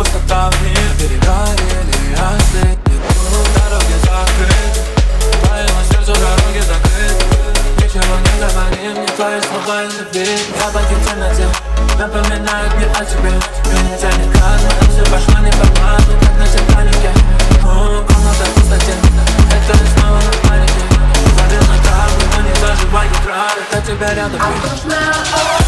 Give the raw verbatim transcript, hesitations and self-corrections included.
пустота в них перегорели остыли. Дороги закрыты, твоему сердцу дороги закрыты. Ничего не говори мне, твои слова из любви. Я боги в темноте напоминают мне о тебе. Меня тянет к одному, но все пошло не по плану, как на Титанике. О, комната в пустоте, это снова на панике. Завел на табло, но не заживает раны, как тебя рядом.